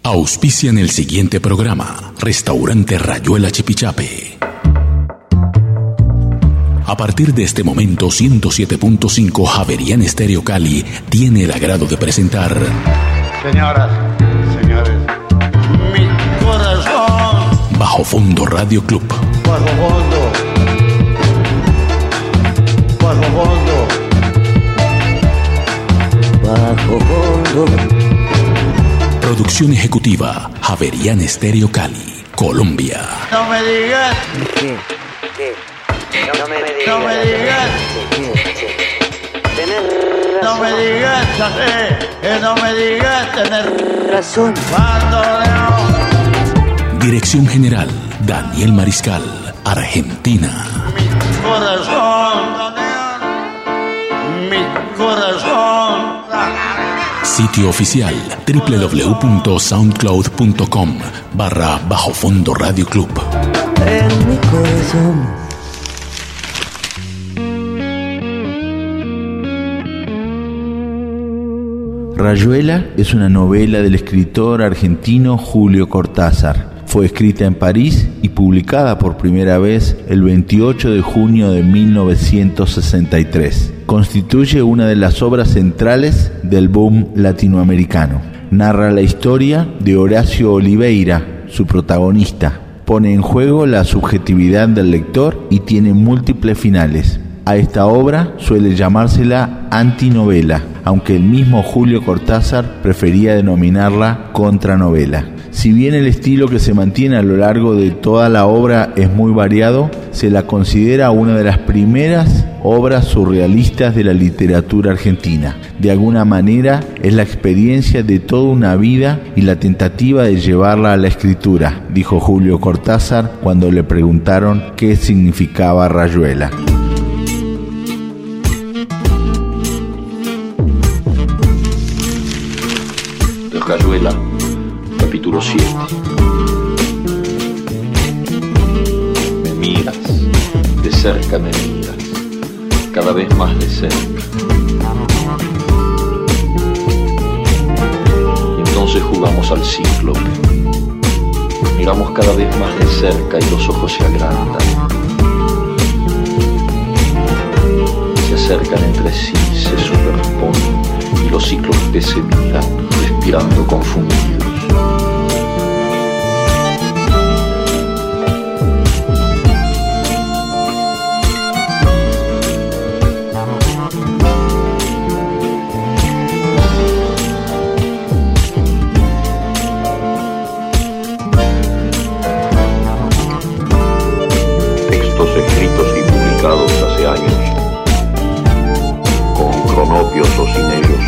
Auspician el siguiente programa. Restaurante Rayuela Chipichape. A partir de este momento, 107.5 Javerian Estéreo Cali tiene el agrado de presentar... Señoras, señores, mi corazón. Bajo Fondo Radio Club. Bajo fondo. Bajo fondo. Bajo fondo. Producción ejecutiva, Javerian Estéreo Cali, Colombia. No me digas. ¿Qué? No me digas. No me digas. Tenés No me digas, ya sé. No me digas, tener razón. cuando leo. Dirección General, Daniel Mariscal, Argentina. Mi corazón. Mi corazón. Sitio oficial www.soundcloud.com/Bajo Fondo Radio Club. En mi corazón. Rayuela es una novela del escritor argentino Julio Cortázar. Fue escrita en París y publicada por primera vez el 28 de junio de 1963. Constituye una de las obras centrales del boom latinoamericano. Narra la historia de Horacio Oliveira, su protagonista. Pone en juego la subjetividad del lector y tiene múltiples finales. A esta obra suele llamársela antinovela, aunque el mismo Julio Cortázar prefería denominarla contranovela. Si bien el estilo que se mantiene a lo largo de toda la obra es muy variado, se la considera una de las primeras obras surrealistas de la literatura argentina. De alguna manera es la experiencia de toda una vida y la tentativa de llevarla a la escritura, dijo Julio Cortázar cuando le preguntaron qué significaba Rayuela. Rayuela, capítulo 7. Me miras, de cerca me miras, cada vez más de cerca. Y entonces jugamos al cíclope. Miramos cada vez más de cerca y los ojos se agrandan. Se acercan entre sí, se superponen y los cíclopes se miran, respirando confundidos. Textos escritos y publicados hace años, con cronopios o sin ellos,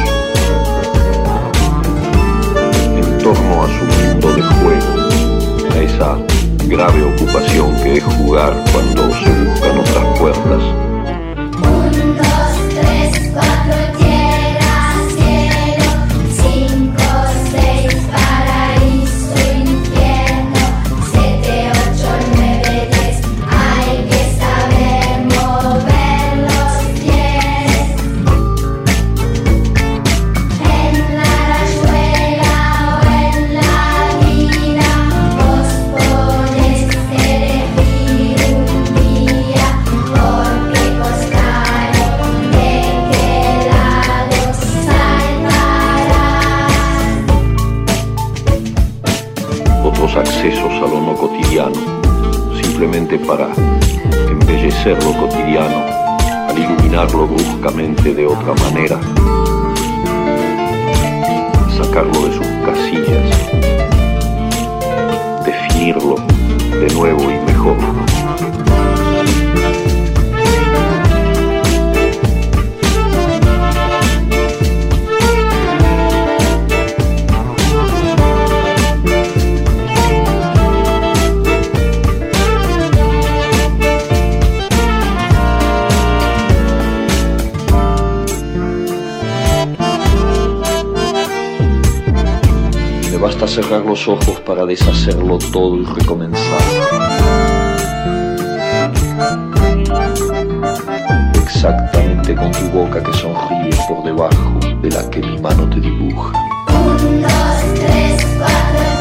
en torno a su mundo de juego, a esa grave ocupación que es jugar cuando se buscan otras puertas. 1, 2, 3, 4, tierra, cielo, 5, 6, paraíso, infierno, 7, 8, 9, 10, hay que saber mover los pies. En la rayuela o en la vida, vos podés elegir un día, porque costaron de qué lado saltarás. Otros accesos a lo no cotidiano, simplemente para embellecer lo cotidiano, al iluminarlo bruscamente de otra manera, sacarlo de sus casillas, definirlo de nuevo y mejor. Me basta cerrar los ojos para deshacerlo todo y recomenzar. Exactamente con tu boca que sonríe por debajo de la que mi mano te dibuja. 1, 2, 3, 4,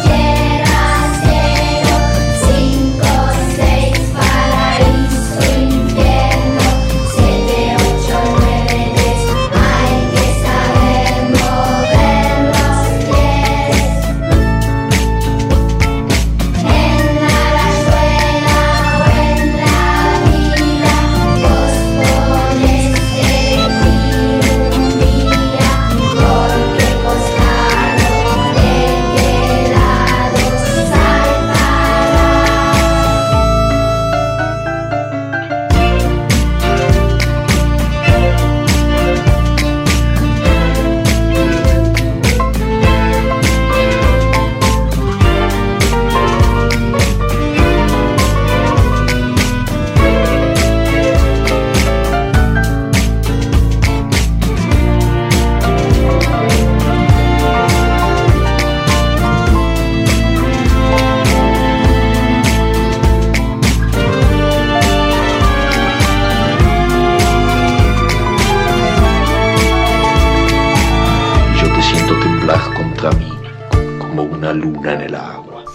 como una luna en el agua.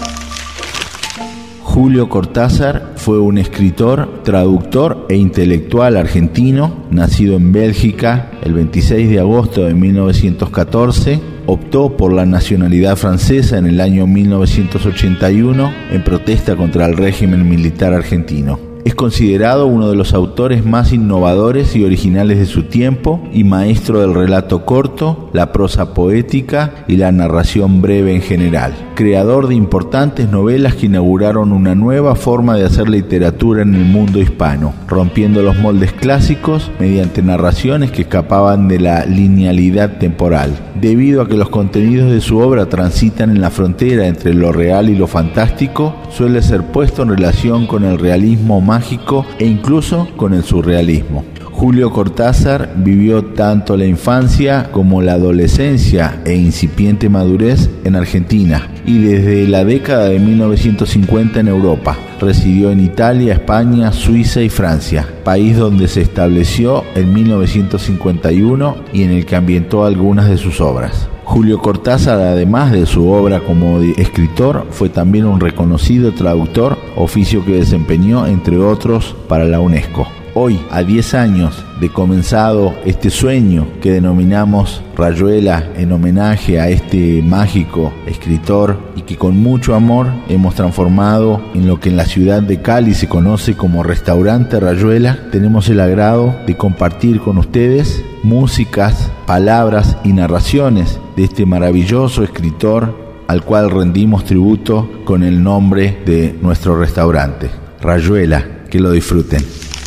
Julio Cortázar fue un escritor, traductor e intelectual argentino, nacido en Bélgica el 26 de agosto de 1914. Optó por la nacionalidad francesa en el año 1981 en protesta contra el régimen militar argentino. Es considerado uno de los autores más innovadores y originales de su tiempo y maestro del relato corto, la prosa poética y la narración breve en general. Creador de importantes novelas que inauguraron una nueva forma de hacer literatura en el mundo hispano, rompiendo los moldes clásicos mediante narraciones que escapaban de la linealidad temporal. Debido a que los contenidos de su obra transitan en la frontera entre lo real y lo fantástico, suele ser puesto en relación con el realismo mágico e incluso con el surrealismo. Julio Cortázar vivió tanto la infancia como la adolescencia e incipiente madurez en Argentina y desde la década de 1950 en Europa. Residió en Italia, España, Suiza y Francia, país donde se estableció en 1951 y en el que ambientó algunas de sus obras. Julio Cortázar, además de su obra como escritor, fue también un reconocido traductor, oficio que desempeñó, entre otros, para la UNESCO. Hoy, a 10 años de comenzado este sueño que denominamos Rayuela en homenaje a este mágico escritor y que con mucho amor hemos transformado en lo que en la ciudad de Cali se conoce como Restaurante Rayuela, tenemos el agrado de compartir con ustedes músicas, palabras y narraciones de este maravilloso escritor al cual rendimos tributo con el nombre de nuestro restaurante, Rayuela. Que lo disfruten.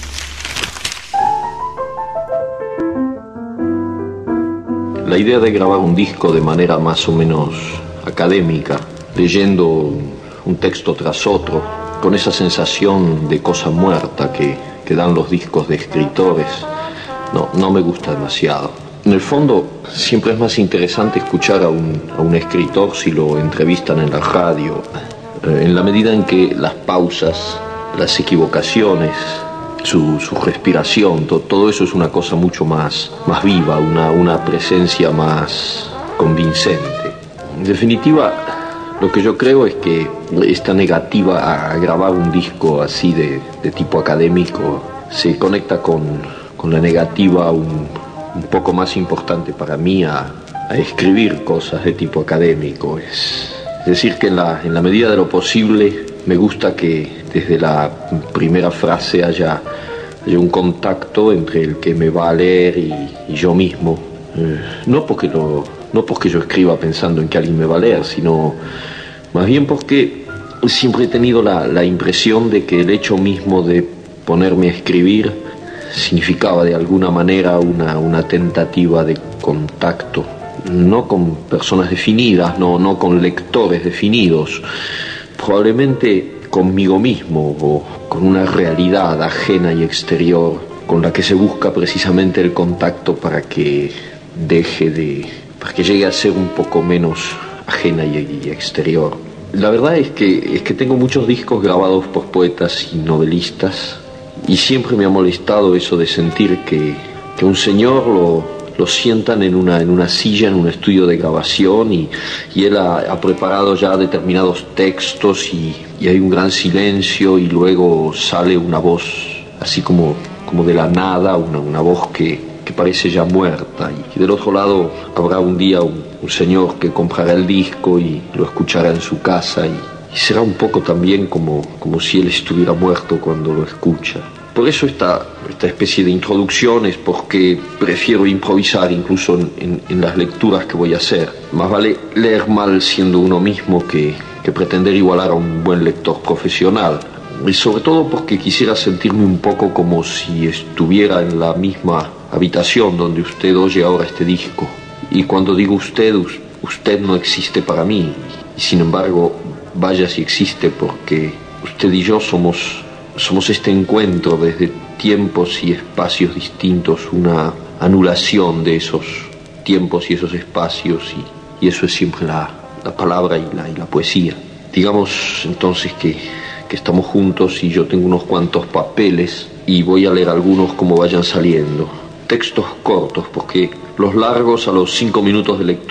La idea de grabar un disco de manera más o menos académica, leyendo un texto tras otro, con esa sensación de cosa muerta que dan los discos de escritores, no me gusta demasiado. En el fondo, siempre es más interesante escuchar a un escritor si lo entrevistan en la radio, en la medida en que las pausas, las equivocaciones, su respiración, todo eso es una cosa mucho más viva, una presencia más convincente. En definitiva, lo que yo creo es que esta negativa a grabar un disco así de tipo académico se conecta con la negativa un poco más importante para mí a escribir cosas de tipo académico. Es decir, que en la medida de lo posible me gusta que desde la primera frase haya un contacto entre el que me va a leer y yo mismo. No porque yo escriba pensando en que alguien me va a leer, sino más bien porque siempre he tenido la impresión de que el hecho mismo de ponerme a escribir significaba de alguna manera una tentativa de contacto, no con personas definidas, no con lectores definidos, probablemente conmigo mismo o con una realidad ajena y exterior con la que se busca precisamente el contacto para que llegue a ser un poco menos ajena y exterior. La verdad es que tengo muchos discos grabados por poetas y novelistas y siempre me ha molestado eso de sentir que un señor lo sientan en una silla en un estudio de grabación y él ha preparado ya determinados textos y hay un gran silencio y luego sale una voz así como de la nada, una voz que parece ya muerta, y del otro lado habrá un día un señor que comprará el disco y lo escuchará en su casa y será un poco también como si él estuviera muerto cuando lo escucha. Por eso esta especie de introducciones, porque prefiero improvisar incluso en las lecturas que voy a hacer. Más vale leer mal siendo uno mismo que pretender igualar a un buen lector profesional. Y sobre todo porque quisiera sentirme un poco como si estuviera en la misma habitación donde usted oye ahora este disco. Y cuando digo usted no existe para mí. Y sin embargo, vaya si existe, porque usted y yo somos este encuentro desde tiempos y espacios distintos, una anulación de esos tiempos y esos espacios, y eso es siempre la palabra y la poesía. Digamos entonces que estamos juntos y yo tengo unos cuantos papeles y voy a leer algunos como vayan saliendo. Textos cortos, porque los largos a los 5 minutos de lectura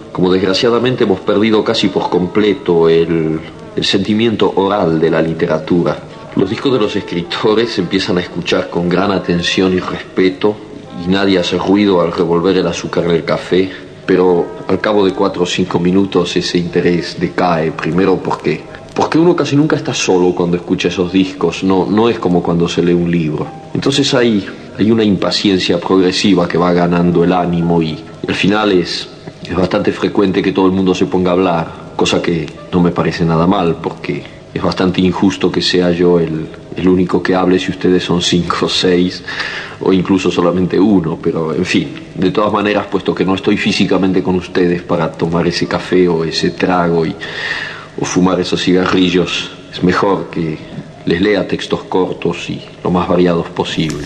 como desgraciadamente hemos perdido casi por completo el sentimiento oral de la literatura. Los discos de los escritores se empiezan a escuchar con gran atención y respeto, y nadie hace ruido al revolver el azúcar en el café, pero al cabo de 4 o 5 minutos ese interés decae, primero porque uno casi nunca está solo cuando escucha esos discos, no es como cuando se lee un libro. Entonces hay una impaciencia progresiva que va ganando el ánimo, y al final es bastante frecuente que todo el mundo se ponga a hablar, cosa que no me parece nada mal, porque es bastante injusto que sea yo el único que hable si ustedes son 5 o 6, o incluso solamente uno, pero en fin, de todas maneras, puesto que no estoy físicamente con ustedes para tomar ese café o ese trago o fumar esos cigarrillos, es mejor que les lea textos cortos y lo más variados posible.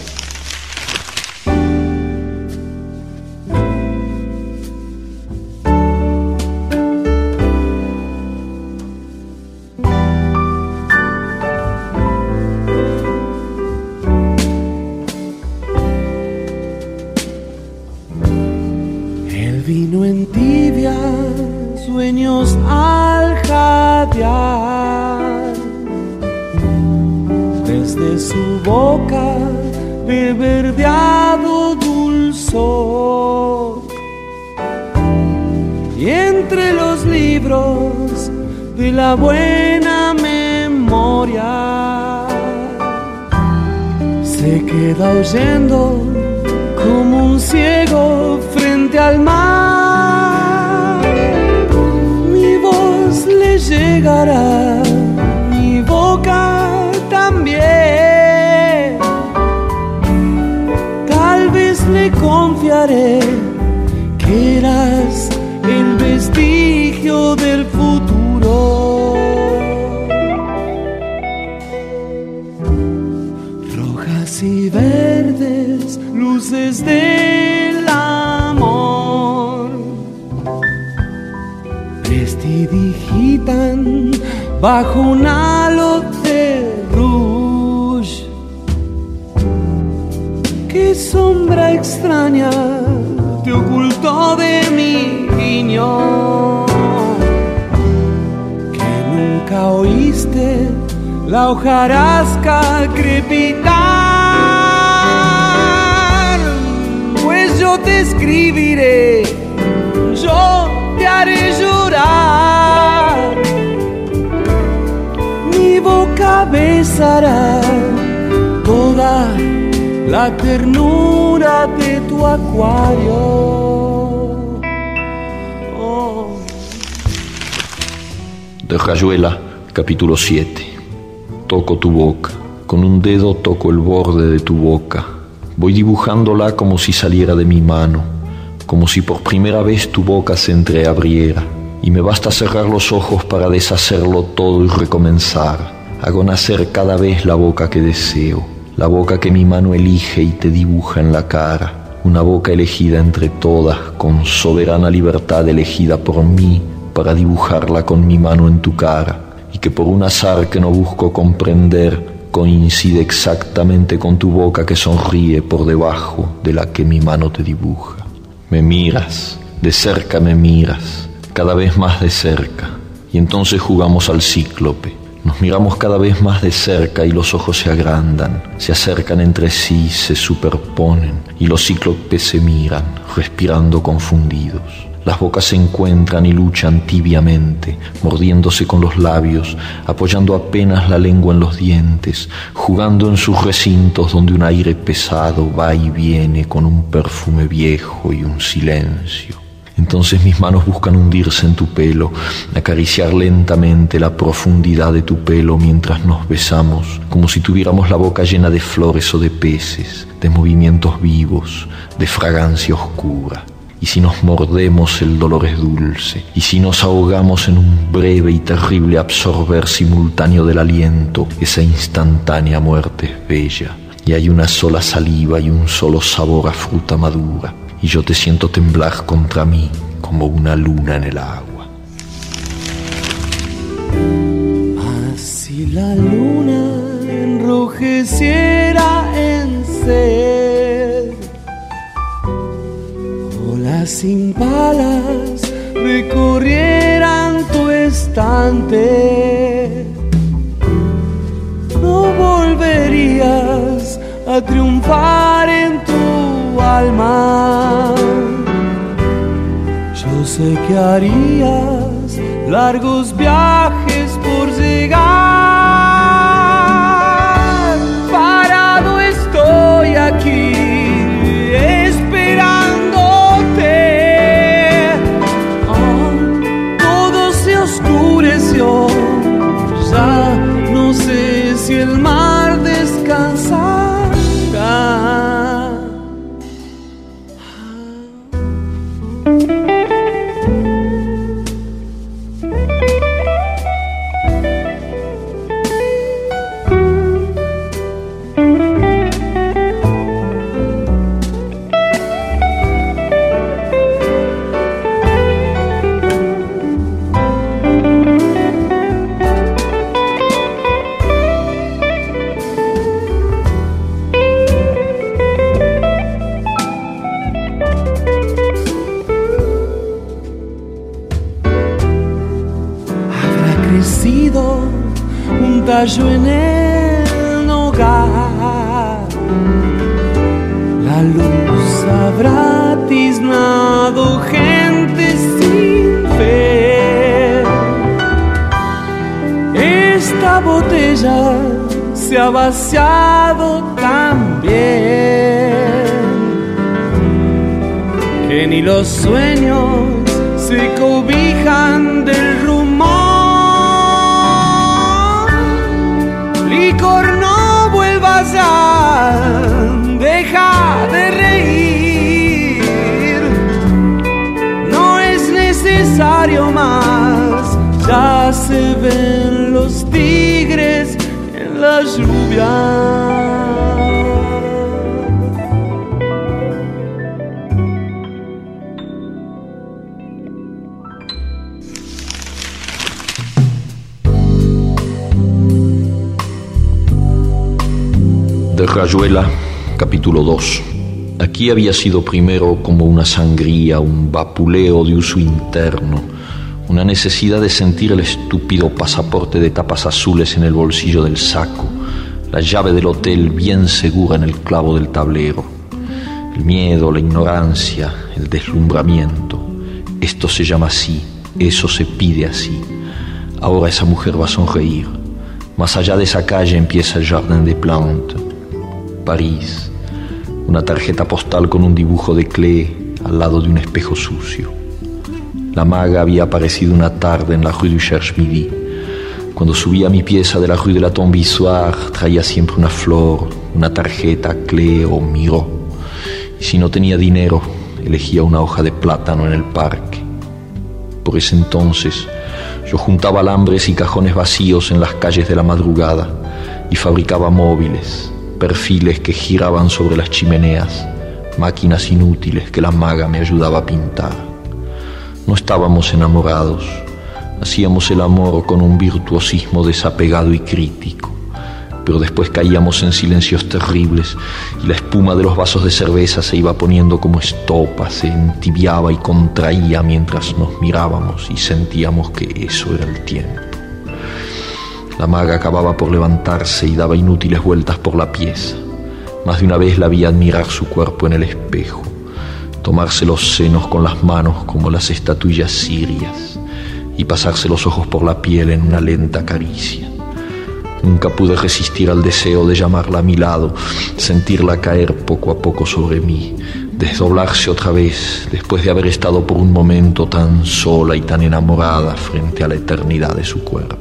El vino entibia sueños al jadear, desde su boca de verdeado dulzor, y entre los libros de la buena memoria se queda oyendo como un ciego frente al mar. Mi voz le llegará, mi boca también. Tal vez le confiaré que eras el vestigio del futuro. Rojas y verdes, luces del amor, prestidigitan bajo un halo de rouge. Qué sombra extraña te ocultó de mi guiño, que nunca oíste la hojarasca crepitar. Pues yo te escribiré, yo te haré llorar, mi boca besará toda la ternura de tu acuario. Oh. De Rayuela, capítulo 7. Toco tu boca, con un dedo toco el borde de tu boca. Voy dibujándola como si saliera de mi mano, como si por primera vez tu boca se entreabriera. Y me basta cerrar los ojos para deshacerlo todo y recomenzar. Hago nacer cada vez la boca que deseo, la boca que mi mano elige y te dibuja en la cara. Una boca elegida entre todas, con soberana libertad elegida por mí para dibujarla con mi mano en tu cara, y que por un azar que no busco comprender coincide exactamente con tu boca que sonríe por debajo de la que mi mano te dibuja. Me miras, de cerca me miras, cada vez más de cerca, y entonces jugamos al cíclope. Nos miramos cada vez más de cerca y los ojos se agrandan, se acercan entre sí, se superponen, y los cíclopes se miran, respirando confundidos. Las bocas se encuentran y luchan tibiamente, mordiéndose con los labios, apoyando apenas la lengua en los dientes, jugando en sus recintos donde un aire pesado va y viene con un perfume viejo y un silencio. Entonces mis manos buscan hundirse en tu pelo, acariciar lentamente la profundidad de tu pelo mientras nos besamos, como si tuviéramos la boca llena de flores o de peces, de movimientos vivos, de fragancia oscura. Y si nos mordemos el dolor es dulce, y si nos ahogamos en un breve y terrible absorber simultáneo del aliento, esa instantánea muerte es bella, y hay una sola saliva y un solo sabor a fruta madura, y yo te siento temblar contra mí como una luna en el agua. Si la luna enrojeciera en sed, olas sin palas de recorrieran tu estante, no volverías a triunfar en tu alma. Yo sé que harías largos viajes por llegar. Parado estoy aquí esperándote. Todo se oscureció, ya no sé si el mar descansará. Un tallo en el hogar, la luz habrá tiznado gente sin fe. Esta botella se ha vaciado también, que ni los sueños se cobijan del rumor. Licor, no vuelvas ya, deja de reír. No es necesario más, ya se ven los tigres en la lluvia. De Rayuela, capítulo 2. Aquí había sido primero como una sangría, un vapuleo de uso interno, una necesidad de sentir el estúpido pasaporte de tapas azules en el bolsillo del saco, la llave del hotel bien segura en el clavo del tablero, el miedo, la ignorancia, el deslumbramiento. Esto se llama así, eso se pide así. Ahora esa mujer va a sonreír. Más allá de esa calle empieza el Jardin des Plantes. París, una tarjeta postal con un dibujo de Klee al lado de un espejo sucio. La maga había aparecido una tarde en la Rue du Cherche-Midi. Cuando subía a mi pieza de la Rue de la Tombe-Issoire traía siempre una flor, una tarjeta Klee o Miró. Y si no tenía dinero, elegía una hoja de plátano en el parque. Por ese entonces, yo juntaba alambres y cajones vacíos en las calles de la madrugada y fabricaba móviles, perfiles que giraban sobre las chimeneas, máquinas inútiles que la maga me ayudaba a pintar. No estábamos enamorados, hacíamos el amor con un virtuosismo desapegado y crítico, pero después caíamos en silencios terribles y la espuma de los vasos de cerveza se iba poniendo como estopa, se entibiaba y contraía mientras nos mirábamos y sentíamos que eso era el tiempo. La maga acababa por levantarse y daba inútiles vueltas por la pieza. Más de una vez la vi admirar su cuerpo en el espejo, tomarse los senos con las manos como las estatuillas sirias y pasarse los ojos por la piel en una lenta caricia. Nunca pude resistir al deseo de llamarla a mi lado, sentirla caer poco a poco sobre mí, desdoblarse otra vez después de haber estado por un momento tan sola y tan enamorada frente a la eternidad de su cuerpo.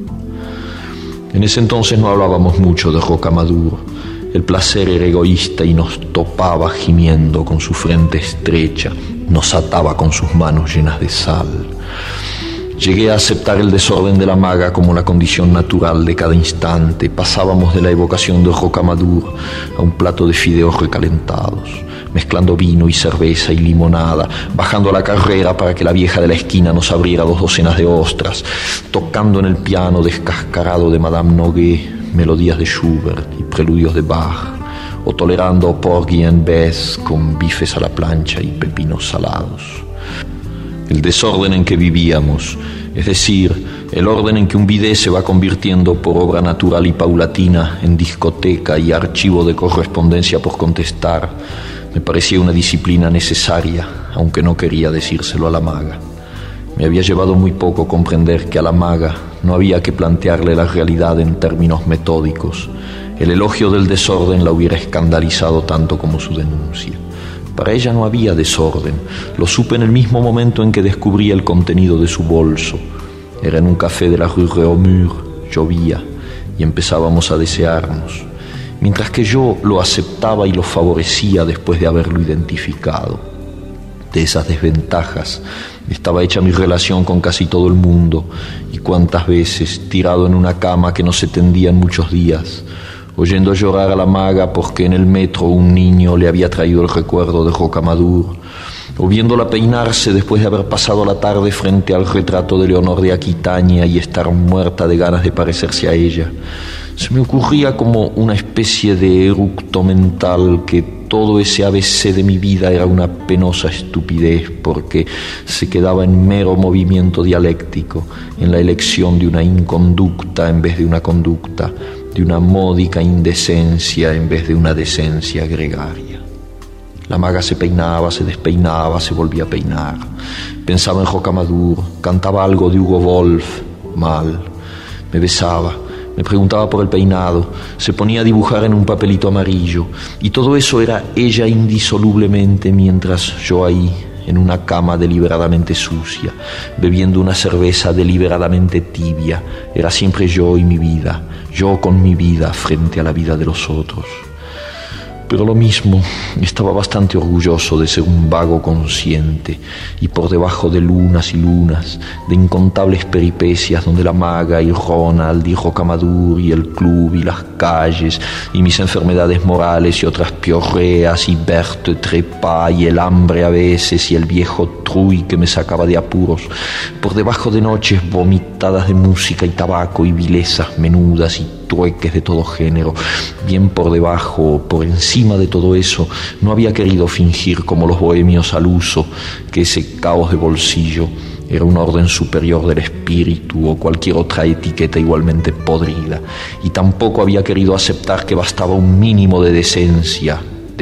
En ese entonces no hablábamos mucho de Rocamadour. El placer era egoísta y nos topaba gimiendo con su frente estrecha, nos ataba con sus manos llenas de sal. Llegué a aceptar el desorden de la maga como la condición natural de cada instante. Pasábamos de la evocación de Rocamadour a un plato de fideos recalentados, mezclando vino y cerveza y limonada, bajando a la carrera para que la vieja de la esquina nos abriera 2 docenas de ostras, tocando en el piano descascarado de Madame Noguet melodías de Schubert y preludios de Bach, o tolerando Porgy and Bess con bifes a la plancha y pepinos salados. el desorden en que vivíamos, es decir, el orden en que un bidet se va convirtiendo por obra natural y paulatina en discoteca y archivo de correspondencia por contestar, me parecía una disciplina necesaria, aunque no quería decírselo a la maga. Me había llevado muy poco comprender que a la maga no había que plantearle la realidad en términos metódicos. El elogio del desorden la hubiera escandalizado tanto como su denuncia. Para ella no había desorden. Lo supe en el mismo momento en que descubrí el contenido de su bolso. Era en un café de la Rue Réaumur, llovía y empezábamos a desearnos, mientras que yo lo aceptaba y lo favorecía después de haberlo identificado. De esas desventajas estaba hecha mi relación con casi todo el mundo, y cuántas veces, tirado en una cama que no se tendía en muchos días, oyendo llorar a la maga porque en el metro un niño le había traído el recuerdo de Rocamadour, o viéndola peinarse después de haber pasado la tarde frente al retrato de Leonor de Aquitania y estar muerta de ganas de parecerse a ella, se me ocurría como una especie de eructo mental que todo ese ABC de mi vida era una penosa estupidez, porque se quedaba en mero movimiento dialéctico, en la elección de una inconducta en vez de una conducta, de una módica indecencia en vez de una decencia gregaria. La maga se peinaba, se despeinaba, se volvía a peinar. Pensaba en Rocamadour, cantaba algo de Hugo Wolf, mal. Me besaba, me preguntaba por el peinado, se ponía a dibujar en un papelito amarillo, y todo eso era ella indisolublemente, mientras yo ahí, en una cama deliberadamente sucia, bebiendo una cerveza deliberadamente tibia, era siempre yo y mi vida, yo con mi vida frente a la vida de los otros. Pero lo mismo, estaba bastante orgulloso de ser un vago consciente, y por debajo de lunas y lunas, de incontables peripecias donde la maga y Ronald y Rocamadour y el club y las calles y mis enfermedades morales y otras piorreas y Berthe Trepa y el hambre a veces y el viejo Truy que me sacaba de apuros, por debajo de noches vomitadas de música y tabaco y vilezas menudas y trueques de todo género, bien por debajo, por encima de todo eso, no había querido fingir como los bohemios al uso que ese caos de bolsillo era un orden superior del espíritu o cualquier otra etiqueta igualmente podrida, y tampoco había querido aceptar que bastaba un mínimo de decencia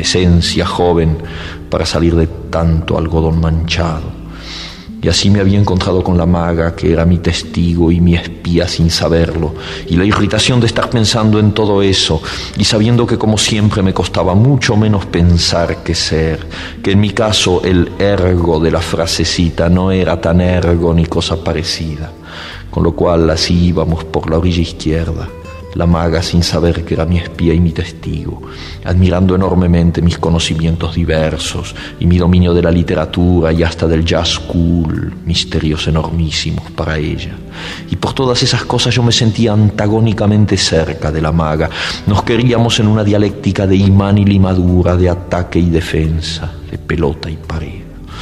joven, para salir de tanto algodón manchado. Y así me había encontrado con la maga, que era mi testigo y mi espía sin saberlo, y la irritación de estar pensando en todo eso, y sabiendo que como siempre me costaba mucho menos pensar que ser, que en mi caso el ergo de la frasecita no era tan ergo ni cosa parecida, con lo cual así íbamos por la orilla izquierda, la maga sin saber que era mi espía y mi testigo, admirando enormemente mis conocimientos diversos y mi dominio de la literatura y hasta del jazz cool, misterios enormísimos para ella. Y por todas esas cosas yo me sentía antagónicamente cerca de la maga. Nos queríamos en una dialéctica de imán y limadura, de ataque y defensa, de pelota y pared.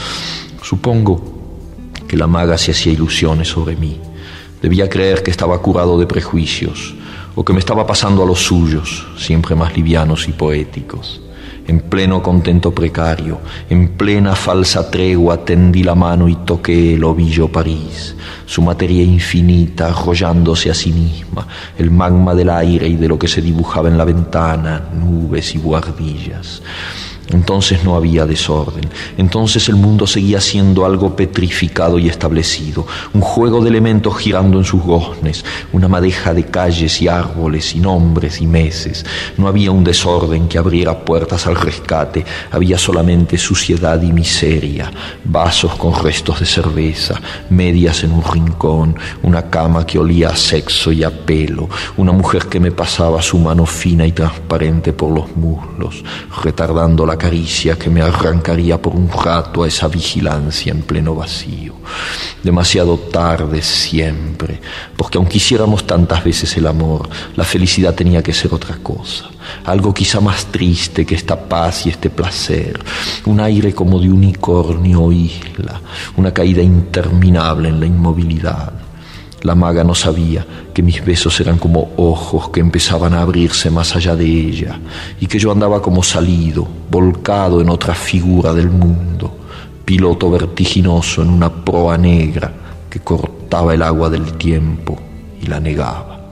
Supongo que la maga se hacía ilusiones sobre mí. Debía creer que estaba curado de prejuicios, o que me estaba pasando a los suyos, siempre más livianos y poéticos. En pleno contento precario, en plena falsa tregua, tendí la mano y toqué el ovillo París, su materia infinita arrollándose a sí misma, el magma del aire y de lo que se dibujaba en la ventana, nubes y buhardillas. Entonces no había desorden, entonces el mundo seguía siendo algo petrificado y establecido, un juego de elementos girando en sus goznes, una madeja de calles y árboles y nombres y meses. No había un desorden que abriera puertas al rescate, había solamente suciedad y miseria, vasos con restos de cerveza, medias en un rincón, una cama que olía a sexo y a pelo, una mujer que me pasaba su mano fina y transparente por los muslos, retardando la caricia que me arrancaría por un rato a esa vigilancia en pleno vacío. Demasiado tarde siempre, porque aunque hiciéramos tantas veces el amor, la felicidad tenía que ser otra cosa, algo quizá más triste que esta paz y este placer, un aire como de unicornio o isla, una caída interminable en la inmovilidad. La maga no sabía que mis besos eran como ojos que empezaban a abrirse más allá de ella, y que yo andaba como salido, volcado en otra figura del mundo, piloto vertiginoso en una proa negra que cortaba el agua del tiempo y la negaba.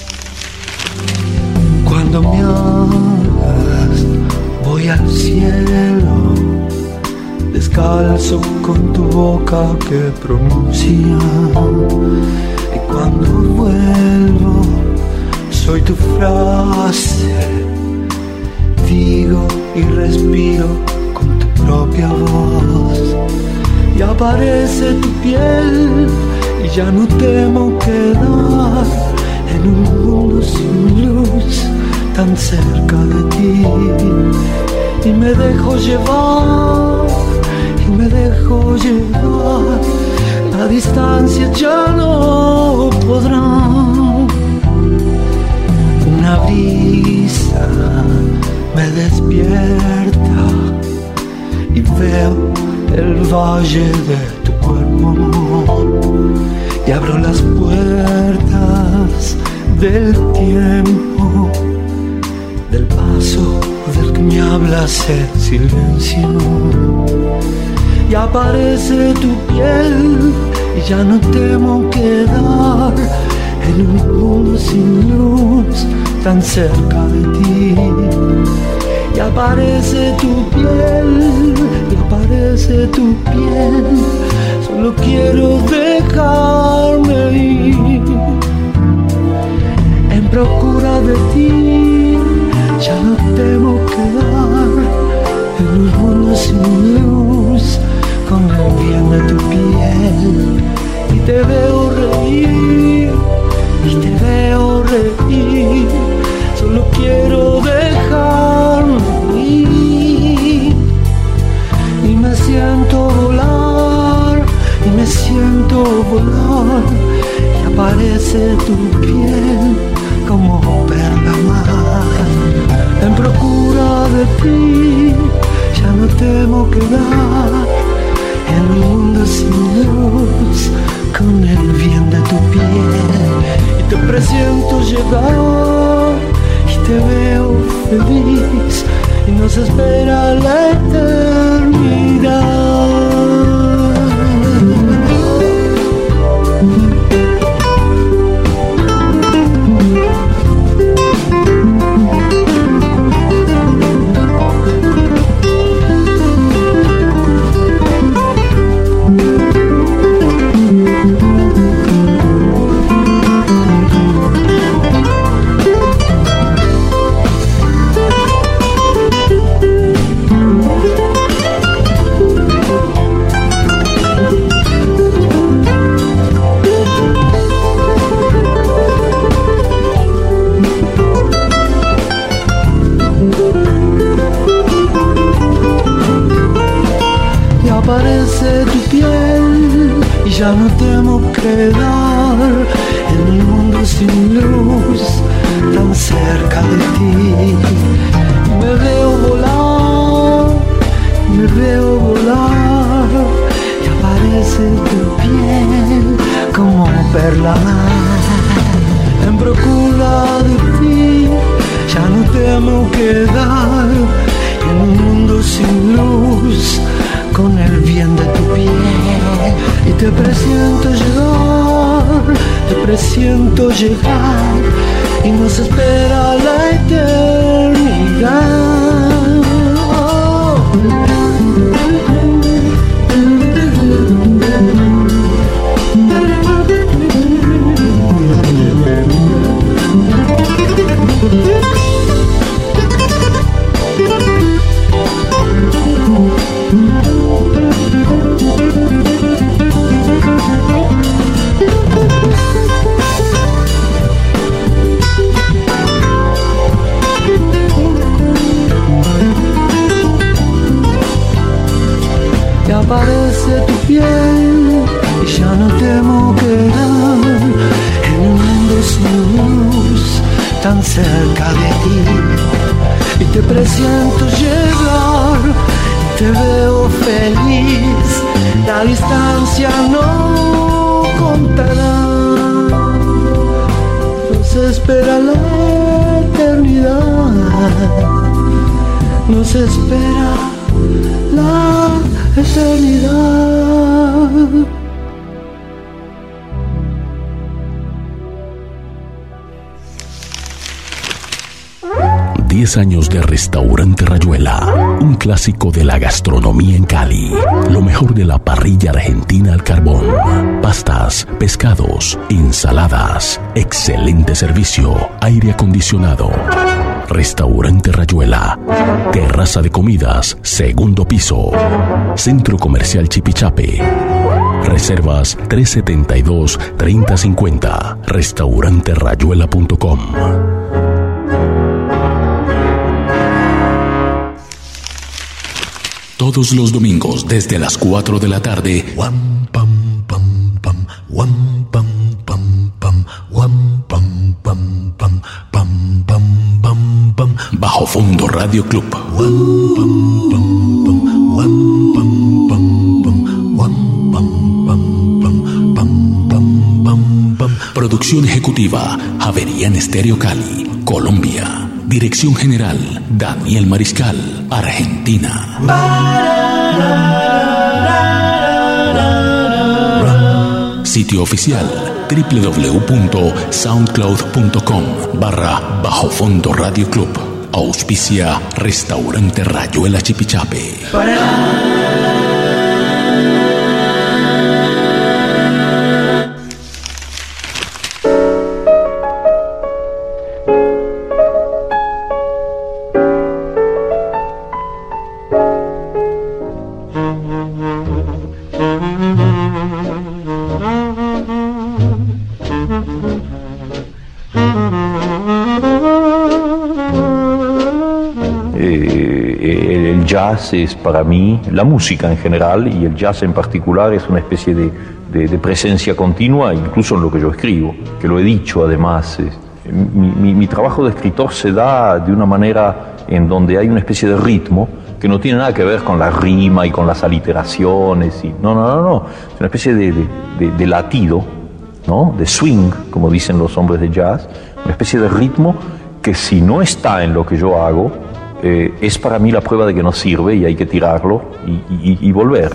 Cuando me hablas, voy al cielo, descalzo con tu boca que pronuncia. Y cuando vuelvo, soy tu frase, digo y respiro con tu propia voz. Y aparece tu piel y ya no temo quedar en un mundo sin luz tan cerca de ti. Y me dejo llevar, y me dejo llevar. La distancia ya no podrá. Una brisa me despierta y veo el valle de tu cuerpo, amor, y abro las puertas del tiempo, del paso del que me hablas en silencio. Y aparece tu piel y ya no temo quedar en un mundo sin luz tan cerca de ti. Y aparece tu piel, y aparece tu piel, solo quiero dejarme ir en procura de ti. Ya no temo quedar en un mundo sin luz con el bien de tu piel. Y te veo reír, y te veo reír, solo quiero dejarme ir. Y me siento volar, y me siento volar, y aparece tu piel como pergamar. En procura de ti, ya no temo quedar en un mundo sin luz con el bien de tu piel. Y te presiento llegar, y te veo feliz, y nos espera la eternidad. Aparece tu piel y ya no temo quedar en un mundo sin luz tan cerca de ti. Me veo volar, me veo volar, y aparece tu piel como perla en procura de ti. Ya no temo quedar en un mundo sin luz con el bien de tu piel. Y te presiento llegar, y nos espera la eternidad. Aparece tu piel y ya no temo quedar en un mundo sin luz tan cerca de ti. Y te presiento llegar, y te veo feliz, la distancia no contará. Nos espera la eternidad, nos espera la eternidad. 10 años de Restaurante Rayuela, un clásico de la gastronomía en Cali. Lo mejor de la parrilla argentina al carbón. Pastas, pescados, ensaladas, excelente servicio, aire acondicionado. Restaurante Rayuela, terraza de comidas, segundo piso. Centro Comercial Chipichape. Reservas 372-3050. Restauranterayuela.com. Todos los domingos desde las 4 de la tarde. Bajo Fondo Radio Club. Producción ejecutiva Javerian Estéreo Cali, Colombia. Dirección General Daniel Mariscal, Argentina. Sitio oficial www.soundcloud.com/Bajo Fondo Radio Club. Auspicia Restaurante Rayuela Chipichape. El jazz es para mí, la música en general y el jazz en particular es una especie de presencia continua, incluso en lo que yo escribo, que lo he dicho además. Mi trabajo de escritor se da de una manera en donde hay una especie de ritmo que no tiene nada que ver con la rima y con las aliteraciones. No. Es una especie de latido, ¿no? De swing, como dicen los hombres de jazz, una especie de ritmo que si no está en lo que yo hago, es para mí la prueba de que no sirve y hay que tirarlo y volver.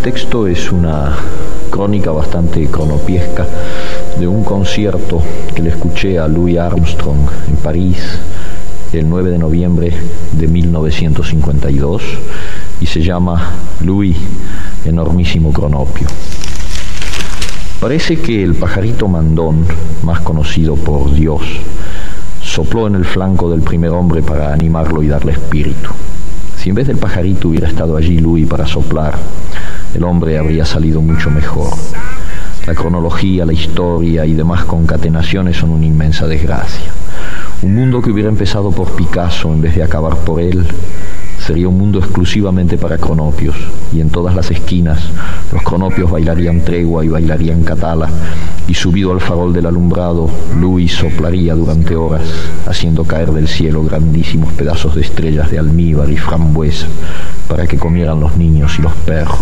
texto es una crónica bastante cronopiesca de un concierto que le escuché a Louis Armstrong en París el 9 de noviembre de 1952 y se llama Louis, enormísimo cronopio. Parece que el pajarito mandón, más conocido por Dios, sopló en el flanco del primer hombre para animarlo y darle espíritu. Si en vez del pajarito hubiera estado allí Louis para soplar, el hombre habría salido mucho mejor. La cronología, la historia y demás concatenaciones son una inmensa desgracia. Un mundo que hubiera empezado por Picasso en vez de acabar por él sería un mundo exclusivamente para cronopios, y en todas las esquinas los cronopios bailarían tregua y bailarían catala, y subido al farol del alumbrado, Louis soplaría durante horas, haciendo caer del cielo grandísimos pedazos de estrellas de almíbar y frambuesa para que comieran los niños y los perros.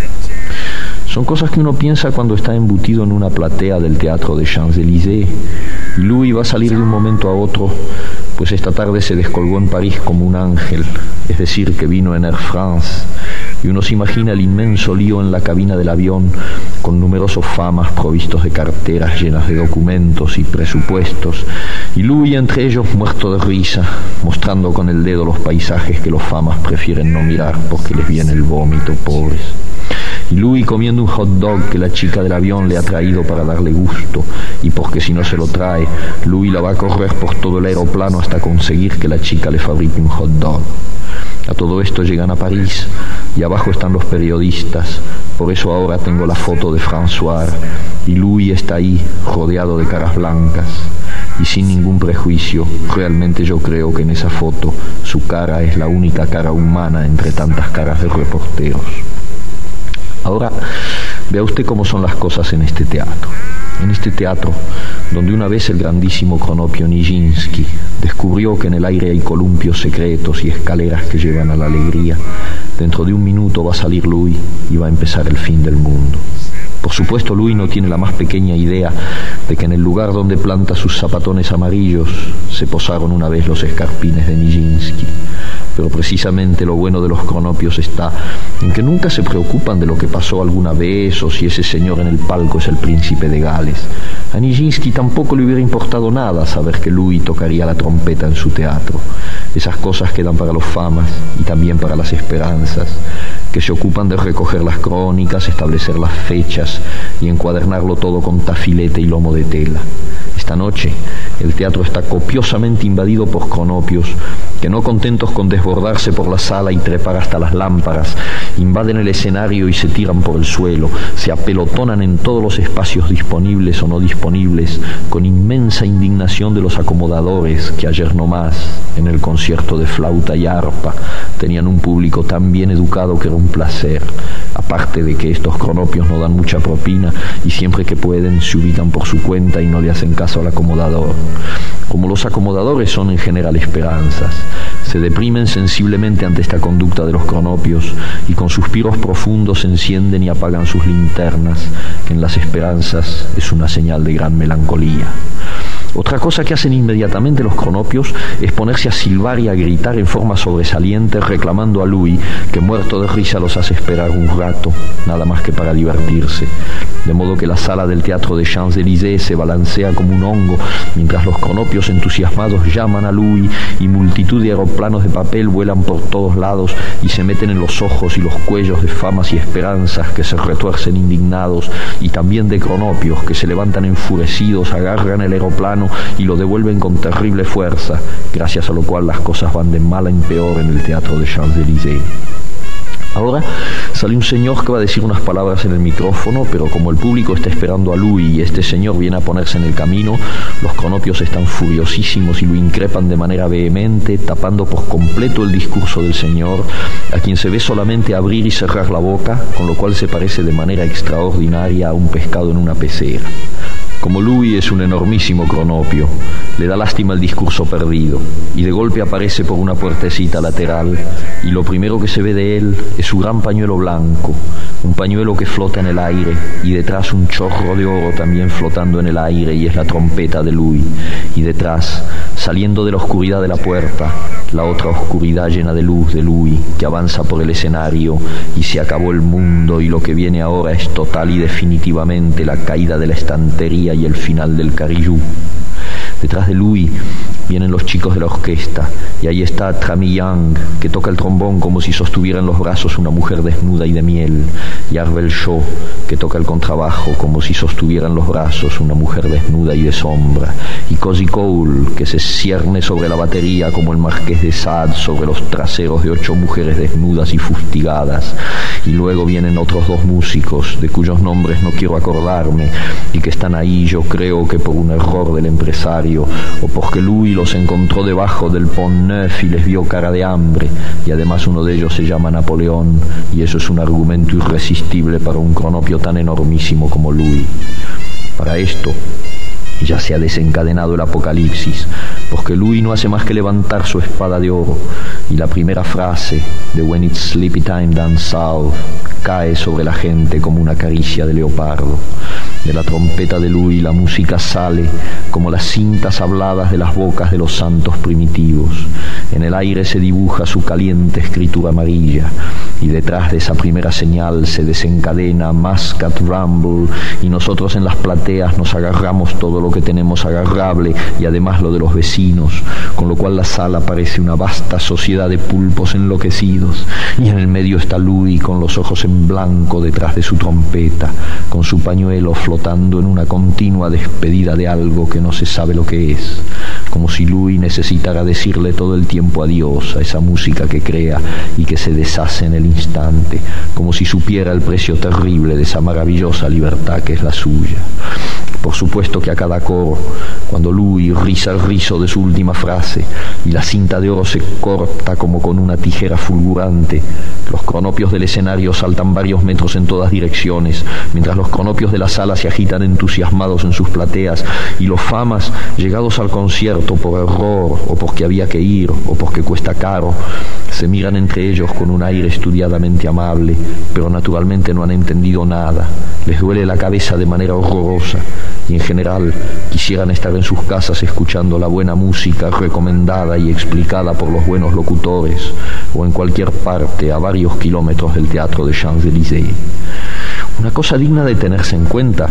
Son cosas que uno piensa cuando está embutido en una platea del teatro de Champs-Élysées, y Louis va a salir de un momento a otro, pues esta tarde se descolgó en París como un ángel, es decir, que vino en Air France, y uno se imagina el inmenso lío en la cabina del avión, con numerosos famas provistos de carteras llenas de documentos y presupuestos, y Louis entre ellos muerto de risa, mostrando con el dedo los paisajes que los famas prefieren no mirar porque les viene el vómito, pobres. Y Louis comiendo un hot dog que la chica del avión le ha traído para darle gusto, y porque si no se lo trae, Louis la va a correr por todo el aeroplano hasta conseguir que la chica le fabrique un hot dog. A todo esto llegan a París, y abajo están los periodistas, por eso ahora tengo la foto de François, y Louis está ahí, rodeado de caras blancas, y sin ningún prejuicio, realmente yo creo que en esa foto su cara es la única cara humana entre tantas caras de reporteros. Ahora, vea usted cómo son las cosas en este teatro. En este teatro, donde una vez el grandísimo cronopio Nijinsky descubrió que en el aire hay columpios secretos y escaleras que llevan a la alegría, dentro de un minuto va a salir Louis y va a empezar el fin del mundo. Por supuesto, Louis no tiene la más pequeña idea de que en el lugar donde planta sus zapatones amarillos se posaron una vez los escarpines de Nijinsky. Pero precisamente lo bueno de los cronopios está en que nunca se preocupan de lo que pasó alguna vez o si ese señor en el palco es el príncipe de Gales. A Nijinsky tampoco le hubiera importado nada saber que Louis tocaría la trompeta en su teatro. Esas cosas quedan para los famas y también para las esperanzas, que se ocupan de recoger las crónicas, establecer las fechas y encuadernarlo todo con tafilete y lomo de tela. Esta noche el teatro está copiosamente invadido por cronopios que, no contentos con desbordarse por la sala y trepar hasta las lámparas, invaden el escenario y se tiran por el suelo, se apelotonan en todos los espacios disponibles o no disponibles, con inmensa indignación de los acomodadores que ayer nomás, en el concierto de flauta y arpa, tenían un público tan bien educado que era un placer, aparte de que estos cronopios no dan mucha propina y siempre que pueden se ubican por su cuenta y no le hacen caso al acomodador. Como los acomodadores son en general esperanzas, se deprimen sensiblemente ante esta conducta de los cronopios y con suspiros profundos encienden y apagan sus linternas, que en las esperanzas es una señal de gran melancolía. Otra cosa que hacen inmediatamente los cronopios es ponerse a silbar y a gritar en forma sobresaliente reclamando a Louis, que muerto de risa los hace esperar un rato, nada más que para divertirse. De modo que la sala del teatro de Champs-Élysées se balancea como un hongo, mientras los cronopios entusiasmados llaman a Louis y multitud de aeroplanos de papel vuelan por todos lados y se meten en los ojos y los cuellos de famas y esperanzas que se retuercen indignados, y también de cronopios que se levantan enfurecidos, agarran el aeroplano y lo devuelven con terrible fuerza, gracias a lo cual las cosas van de mal en peor en el teatro de Champs-Élysées. Ahora sale un señor que va a decir unas palabras en el micrófono, pero como el público está esperando a Louis y este señor viene a ponerse en el camino, los cronopios están furiosísimos y lo increpan de manera vehemente, tapando por completo el discurso del señor, a quien se ve solamente abrir y cerrar la boca, con lo cual se parece de manera extraordinaria a un pescado en una pecera. Como Louis es un enormísimo cronopio, le da lástima el discurso perdido, y de golpe aparece por una puertecita lateral, y lo primero que se ve de él es su gran pañuelo blanco, un pañuelo que flota en el aire, y detrás un chorro de oro también flotando en el aire, y es la trompeta de Louis, y detrás saliendo de la oscuridad de la puerta, la otra oscuridad llena de luz de Louis, que avanza por el escenario, y se acabó el mundo, y lo que viene ahora es total y definitivamente la caída de la estantería y el final del carillú. Detrás de Louis vienen los chicos de la orquesta, y ahí está Trami Young, que toca el trombón como si sostuviera en los brazos una mujer desnuda y de miel, y Arvel Shaw, que toca el contrabajo como si sostuviera en los brazos una mujer desnuda y de sombra, y Cozy Cole, que se cierne sobre la batería como el marqués de Sade sobre los traseros de 8 mujeres desnudas y fustigadas. Y luego vienen otros 2 músicos, de cuyos nombres no quiero acordarme, y que están ahí, yo creo que por un error del empresario, o porque Louis los encontró debajo del Pont Neuf y les vio cara de hambre, y además uno de ellos se llama Napoleón, y eso es un argumento irresistible para un cronopio tan enormísimo como Louis. Para esto ya se ha desencadenado el apocalipsis, porque Louis no hace más que levantar su espada de oro, y la primera frase de When It's Sleepy Time Down South cae sobre la gente como una caricia de leopardo. De la trompeta de Louis la música sale como las cintas habladas de las bocas de los santos primitivos. En el aire se dibuja su caliente escritura amarilla, y detrás de esa primera señal se desencadena Muscat Rumble, y nosotros en las plateas nos agarramos todo lo que tenemos agarrable, y además lo de los vecinos, con lo cual la sala parece una vasta sociedad de pulpos enloquecidos, y en el medio está Louis con los ojos en blanco detrás de su trompeta, con su pañuelo flotando en una continua despedida de algo que no se sabe lo que es, como si Louis necesitara decirle todo el tiempo adiós a esa música que crea y que se deshace en el instante, como si supiera el precio terrible de esa maravillosa libertad que es la suya. Por supuesto que a cada coro, cuando Louis riza el rizo de su última frase y la cinta de oro se corta como con una tijera fulgurante, los cronopios del escenario saltan varios metros en todas direcciones, mientras los cronopios de la sala se agitan entusiasmados en sus plateas, y los famas, llegados al concierto por error, o porque había que ir, o porque cuesta caro, se miran entre ellos con un aire estudiadamente amable, pero naturalmente no han entendido nada, les duele la cabeza de manera horrorosa, y en general quisieran estar en sus casas escuchando la buena música recomendada y explicada por los buenos locutores, o en cualquier parte a varios kilómetros del teatro de Champs-Élysées. Una cosa digna de tenerse en cuenta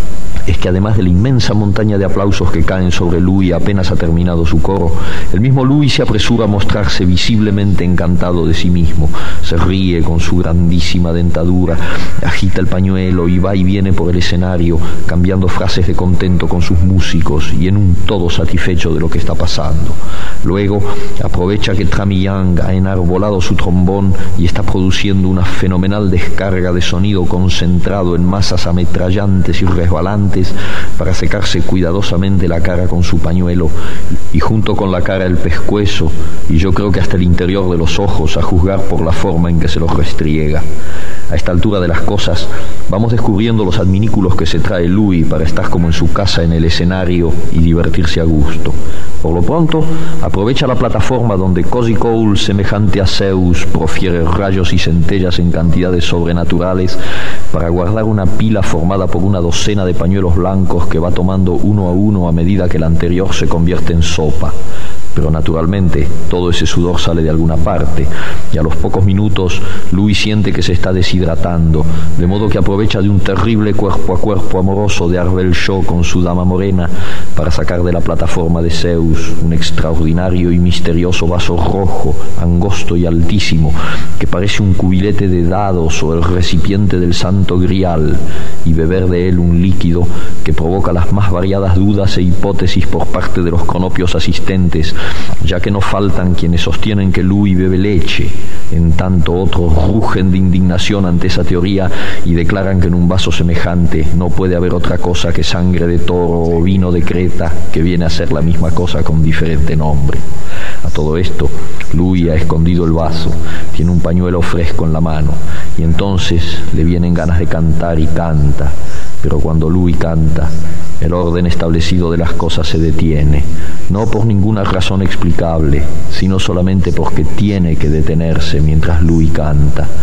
es que además de la inmensa montaña de aplausos que caen sobre Louis apenas ha terminado su coro, el mismo Louis se apresura a mostrarse visiblemente encantado de sí mismo, se ríe con su grandísima dentadura, agita el pañuelo y va y viene por el escenario, cambiando frases de contento con sus músicos y en un todo satisfecho de lo que está pasando. Luego aprovecha que Trami Young ha enarbolado su trombón y está produciendo una fenomenal descarga de sonido concentrado en masas ametrallantes y resbalantes para secarse cuidadosamente la cara con su pañuelo, y junto con la cara el pescuezo, y yo creo que hasta el interior de los ojos, a juzgar por la forma en que se los restriega. A esta altura de las cosas vamos descubriendo los adminículos que se trae Louis para estar como en su casa en el escenario y divertirse a gusto. Por lo pronto, aprovecha la plataforma donde Cozy Cole, semejante a Zeus, profiere rayos y centellas en cantidades sobrenaturales para guardar una pila formada por una docena de pañuelos blancos que va tomando uno a uno a medida que el anterior se convierte en sopa. Pero naturalmente todo ese sudor sale de alguna parte, y a los pocos minutos Louis siente que se está deshidratando, de modo que aprovecha de un terrible cuerpo a cuerpo amoroso de Arvel Shaw con su dama morena para sacar de la plataforma de Zeus un extraordinario y misterioso vaso rojo, angosto y altísimo, que parece un cubilete de dados o el recipiente del santo grial, y beber de él un líquido que provoca las más variadas dudas e hipótesis por parte de los cronopios asistentes, ya que no faltan quienes sostienen que Louis bebe leche, en tanto otros rugen de indignación ante esa teoría y declaran que en un vaso semejante no puede haber otra cosa que sangre de toro o vino de Creta, que viene a ser la misma cosa con diferente nombre. A todo esto, Louis ha escondido el vaso, tiene un pañuelo fresco en la mano, y entonces le vienen ganas de cantar y canta, pero cuando Louis canta, el orden establecido de las cosas se detiene, no por ninguna razón explicable, sino solamente porque tiene que detenerse mientras Louis canta.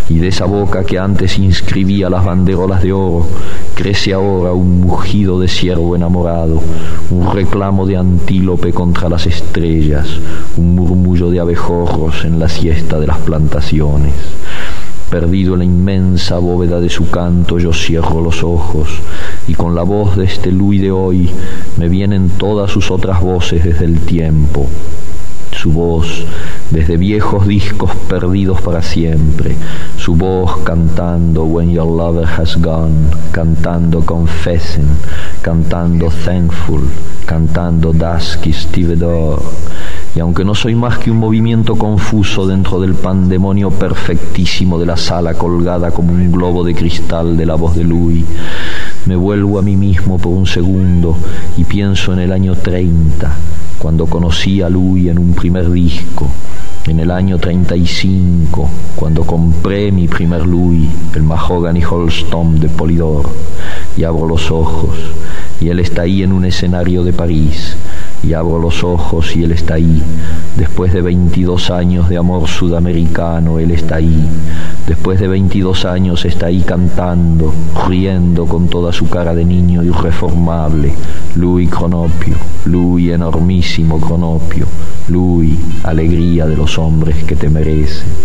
y de esa boca que antes inscribía las banderolas de oro, crece ahora un mugido de ciervo enamorado, un reclamo de antílope contra las estrellas, un murmullo de abejorros en la siesta de las plantaciones. Perdido en la inmensa bóveda de su canto, yo cierro los ojos, y con la voz de este Louis de hoy me vienen todas sus otras voces desde el tiempo. Su voz desde viejos discos perdidos para siempre, su voz cantando When Your Lover Has Gone, cantando Confessing, cantando Thankful, cantando Dusky Stevedore. Y aunque no soy más que un movimiento confuso dentro del pandemonio perfectísimo de la sala colgada como un globo de cristal de la voz de Louis, me vuelvo a mí mismo por un segundo y pienso en el año 30, cuando conocí a Louis en un primer disco, en el año 35, cuando compré mi primer Louis, el Mahogany Holston de Polydor, y abro los ojos, y él está ahí en un escenario de París, y abro los ojos y él está ahí. Después de 22 años de amor sudamericano, él está ahí. Después de 22 años está ahí cantando, riendo con toda su cara de niño irreformable. Louis Cronopio, Louis enormísimo Cronopio, Louis, alegría de los hombres que te merecen.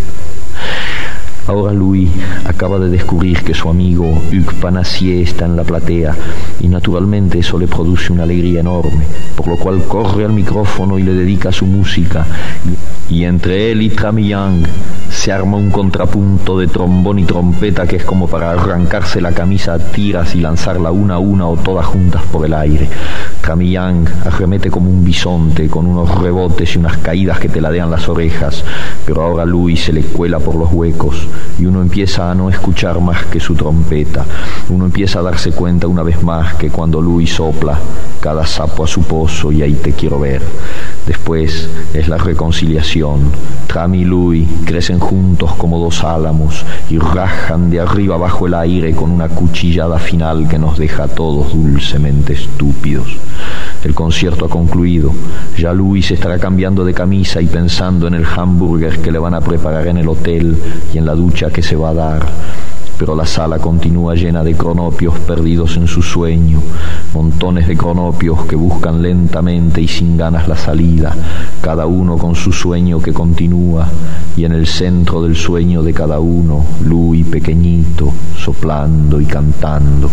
Ahora Louis acaba de descubrir que su amigo Hugues Panassier está en la platea y naturalmente eso le produce una alegría enorme, por lo cual corre al micrófono y le dedica su música, y entre él y Tramy Young se arma un contrapunto de trombón y trompeta que es como para arrancarse la camisa a tiras y lanzarla una a una o todas juntas por el aire. Tramy Young arremete como un bisonte con unos rebotes y unas caídas que te ladean las orejas, pero ahora Louis se le cuela por los huecos y uno empieza a no escuchar más que su trompeta. Uno empieza a darse cuenta una vez más que cuando Louis sopla, cada sapo a su pozo y ahí te quiero ver. Después es la reconciliación. Tramy y Louis crecen juntos como dos álamos y rajan de arriba abajo el aire con una cuchillada final que nos deja a todos dulcemente estúpidos. El concierto ha concluido. Ya Louis estará cambiando de camisa y pensando en el hamburger que le van a preparar en el hotel y en la ducha que se va a dar. Pero la sala continúa llena de cronopios perdidos en su sueño, montones de cronopios que buscan lentamente y sin ganas la salida, cada uno con su sueño que continúa, y en el centro del sueño de cada uno, Louis pequeñito, soplando y cantando.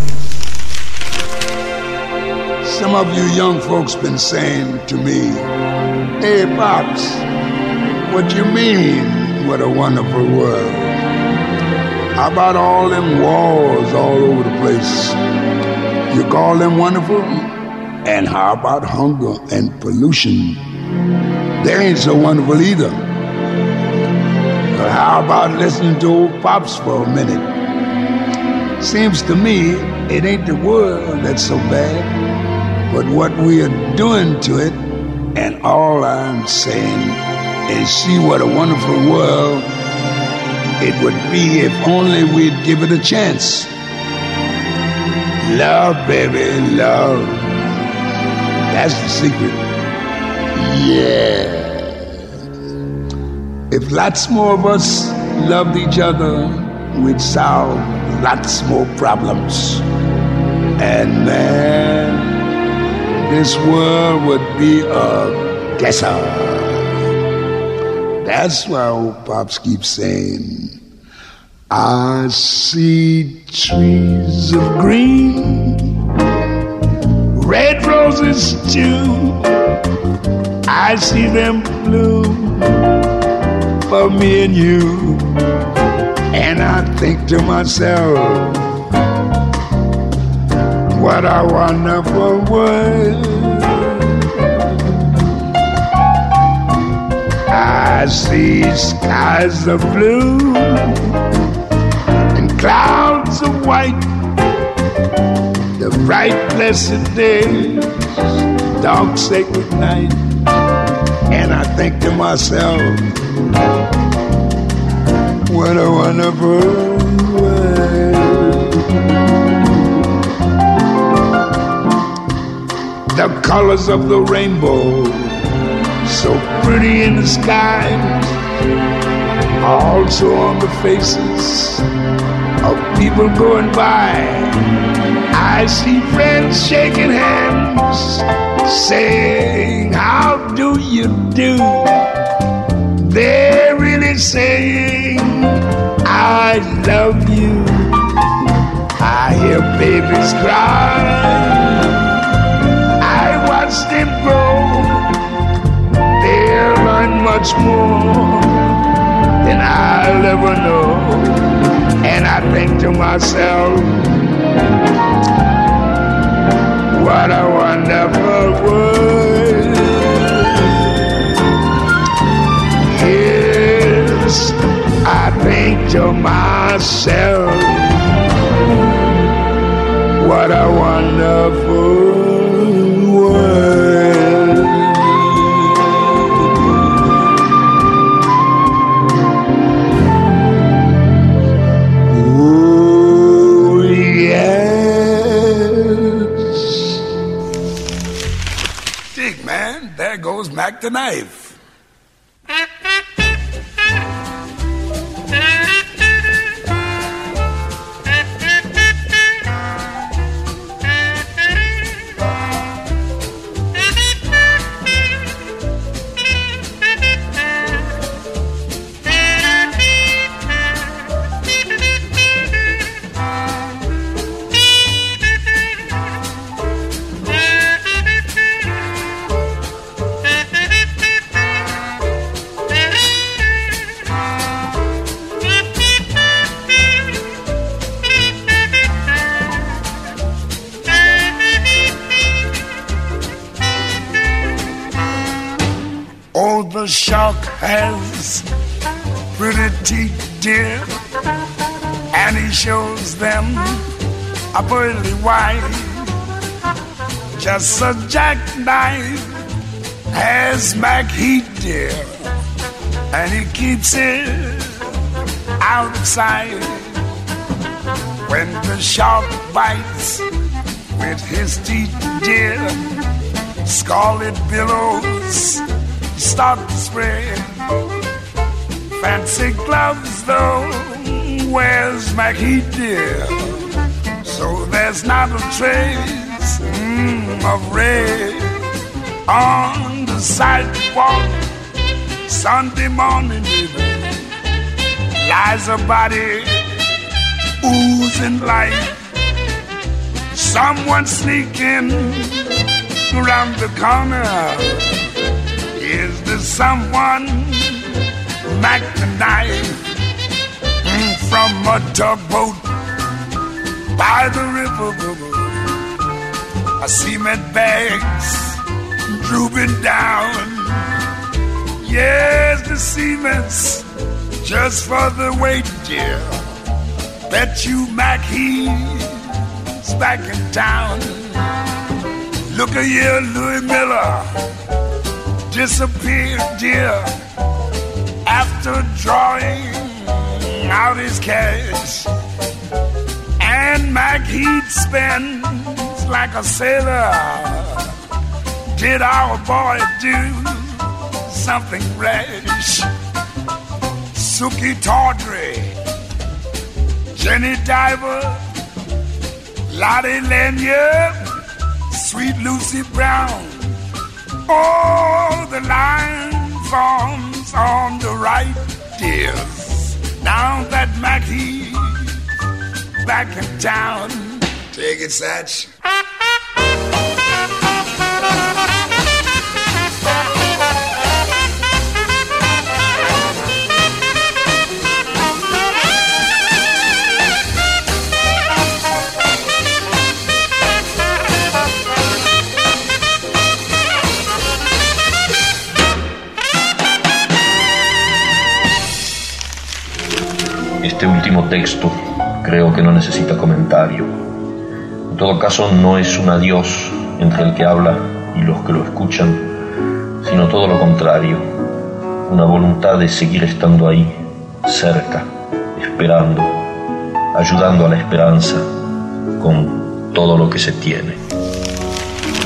Some of you young folks been saying to me, "Hey, Pops, what you mean, what a wonderful world? How about all them wars all over the place? You call them wonderful? And how about hunger and pollution? They ain't so wonderful either. But how about listening to old Pops for a minute? Seems to me it ain't the world that's so bad, but what we are doing to it. And all I'm saying is see what a wonderful world it would be if only we'd give it a chance. Love, baby, love. That's the secret. Yeah. If lots more of us loved each other, we'd solve lots more problems. And man, this world would be a desert. That's why old Pops keeps saying, I see trees of green, red roses too. I see them bloom for me and you. And I think to myself, what a wonderful world. I see skies of blue and clouds of white, the bright blessed days, dark sacred night. And I think to myself, what a wonderful world. The colors of the rainbow, so pretty in the sky, also on the faces of people going by. I see friends shaking hands, saying, how do you do? They're really saying, I love you. I hear babies cry, I watch them grow. They'll learn much more than I'll ever know. And I think to myself, what a wonderful world. Yes, I think to myself, what a wonderful world. Oh, yes. Dig, man, there goes Mac the Knife. Oh, the shark has pretty teeth, dear, and he shows them a pearly white. Just a jackknife has Mac Heat, dear, and he keeps it out of sight. When the shark bites with his teeth, dear, scarlet billows start to spread. Fancy gloves, though, wears Mac Heat, dear, so there's not a trace of red on the sidewalk. Sunday morning, baby, lies a body oozing life. Someone sneaking around the corner. Is there someone, Mac the Knife, from a tugboat by the river? I see cement bags drooping down. Yes, the cement's just for the weight, dear. Bet you Mac he's back in town. Look a here, Louis Miller disappeared, dear, after drawing out his cash. And Mac Heat spends like a sailor. Did our boy do something rash? Suki Tawdry, Jenny Diver, Lottie Lanyard, Sweet Lucy Brown. Oh, the line forms on the right, dears. Now that Mac He's back in town. Take it, Satch. Este último texto creo que no necesita comentario. En todo caso, no es un adiós entre el que habla y los que lo escuchan, sino todo lo contrario, una voluntad de seguir estando ahí, cerca, esperando, ayudando a la esperanza con todo lo que se tiene.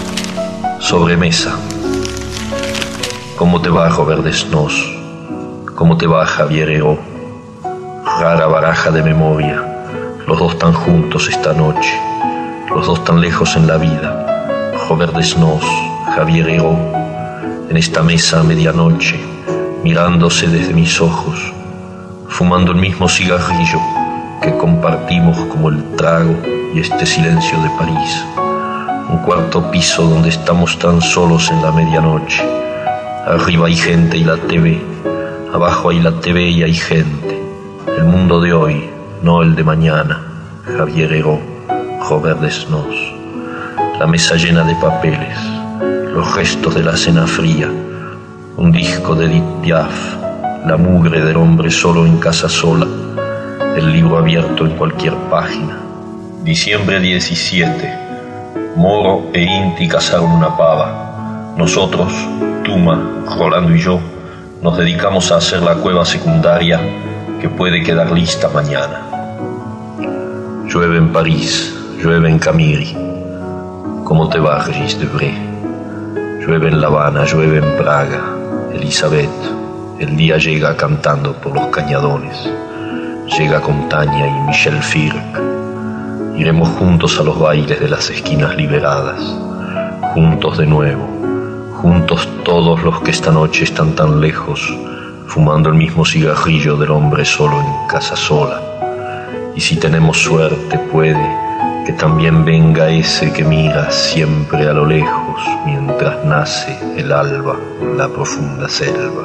Sobremesa. ¿Cómo te va, Robert Desnos? ¿Cómo te va, Javier Heró? Rara baraja de memoria, los dos tan juntos esta noche, los dos tan lejos en la vida. Robert Desnos, Javier Heró, en esta mesa a medianoche, mirándose desde mis ojos, fumando el mismo cigarrillo que compartimos como el trago y este silencio de París. Un cuarto piso donde estamos tan solos en la medianoche. Arriba hay gente y la TV, abajo hay la TV y hay gente. El mundo de hoy, no el de mañana. Javier Heró, Robert Desnos. La mesa llena de papeles, los restos de la cena fría, un disco de Edith Piaf, la mugre del hombre solo en casa sola, el libro abierto en cualquier página. Diciembre 17. Moro e Inti cazaron una pava. Nosotros, Tuma, Rolando y yo, nos dedicamos a hacer la cueva secundaria que puede quedar lista mañana. Llueve en París, llueve en Camiri. ¿Cómo te va, Regis Debray? Llueve en La Habana, llueve en Praga, Elizabeth. El día llega cantando por los cañadones. Llega con Tania y Michel Firk. Iremos juntos a los bailes de las esquinas liberadas. Juntos de nuevo. Juntos todos los que esta noche están tan lejos, fumando el mismo cigarrillo del hombre solo en casa sola. Y si tenemos suerte puede que también venga ese que mira siempre a lo lejos mientras nace el alba en la profunda selva.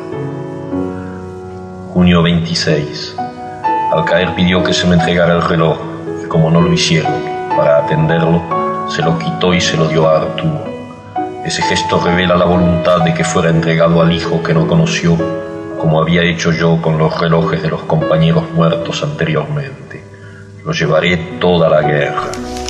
Junio 26. Al caer pidió que se me entregara el reloj, y como no lo hicieron, para atenderlo, se lo quitó y se lo dio a Arturo. Ese gesto revela la voluntad de que fuera entregado al hijo que no conoció, como había hecho yo con los relojes de los compañeros muertos anteriormente. Lo llevaré toda la guerra.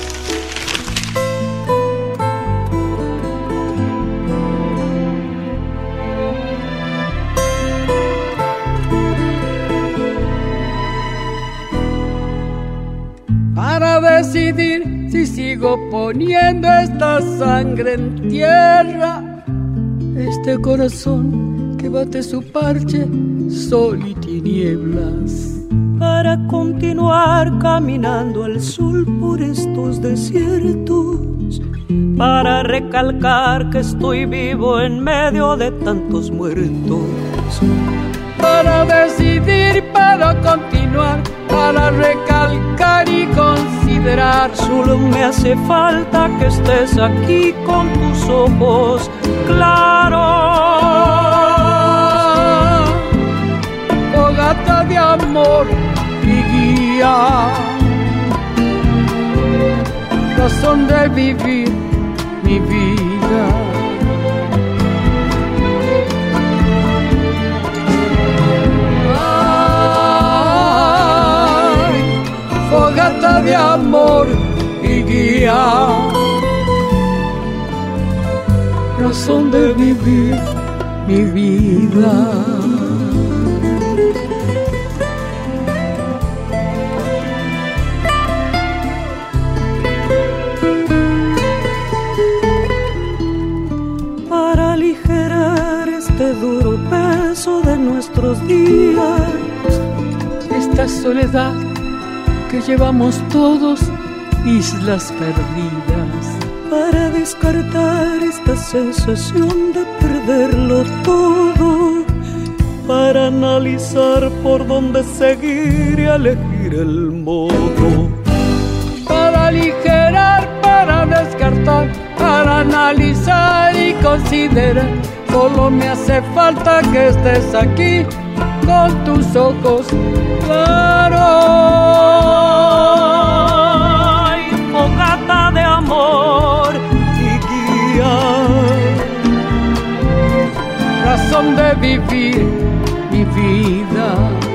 Para decidir si sigo poniendo esta sangre en tierra, este corazón que bate su parche, sol y tinieblas. Para continuar caminando al sol por estos desiertos, para recalcar que estoy vivo en medio de tantos muertos. Para decidir, para continuar, para recalcar y considerar. Solo me hace falta que estés aquí con tus ojos claros. Fogata de amor y guía, razón de vivir mi vida. Fogata de amor y guía, razón de vivir mi vida. Para aligerar este duro peso de nuestros días, esta soledad que llevamos todos, islas perdidas. Para descartar esta sensación de perderlo todo, para analizar por dónde seguir y elegir el modo. Para aligerar, para descartar, para analizar y considerar. Solo me hace falta que estés aquí con tus ojos claros. Ay, fogata de amor y guía, razón de vivir mi vida.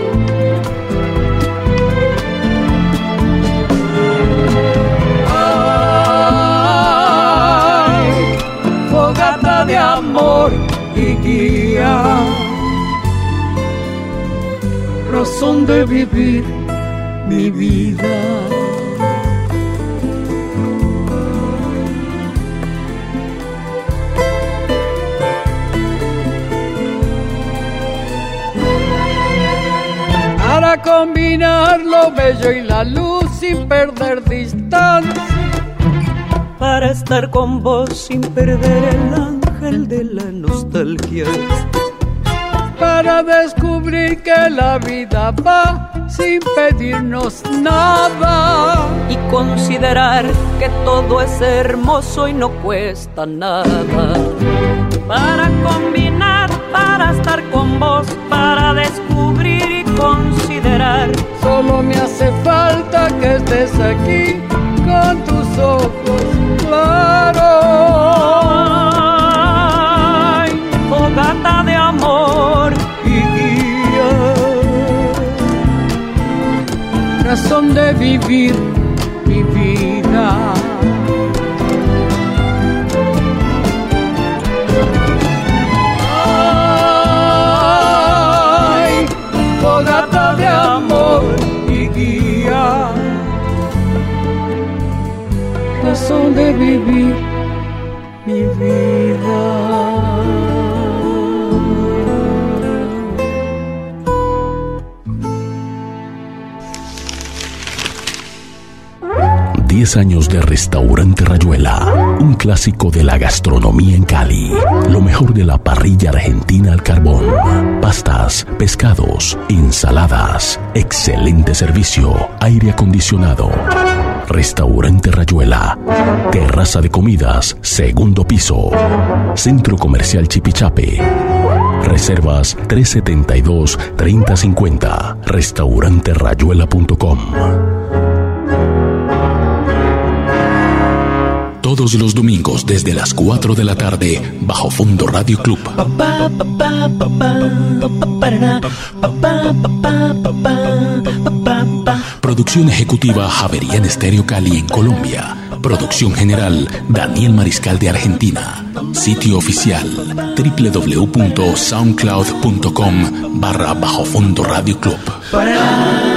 Ay, fogata de amor y guía, razón de vivir mi vida. para combinar lo bello y la luz sin perder distancia, para estar con vos sin perder el ángel de la nostalgia, para descubrir que la vida va sin pedirnos nada y considerar que todo es hermoso y no cuesta nada, para combinar, para estar con vos, para descubrir y considerar. Solo me hace falta que estés aquí con tus ojos claros. Ay, fogata de amor y guía, razón de vivir mi vida. Ay, fogata de amor y guía, razón de vivir mi vida. 10 años de Restaurante Rayuela, un clásico de la gastronomía en Cali. Lo mejor de la parrilla argentina al carbón. Pastas, pescados, ensaladas. Excelente servicio, aire acondicionado. Restaurante Rayuela, terraza de comidas, segundo piso. Centro Comercial Chipichape. Reservas 372-3050. Restauranterayuela.com. Todos los domingos desde las 4 de la tarde, Bajo Fondo Radio Club. Producción ejecutiva Javerian Estéreo Cali en Colombia. Producción general Daniel Mariscal de Argentina. Sitio oficial www.soundcloud.com/Bajo Fondo Radio Club.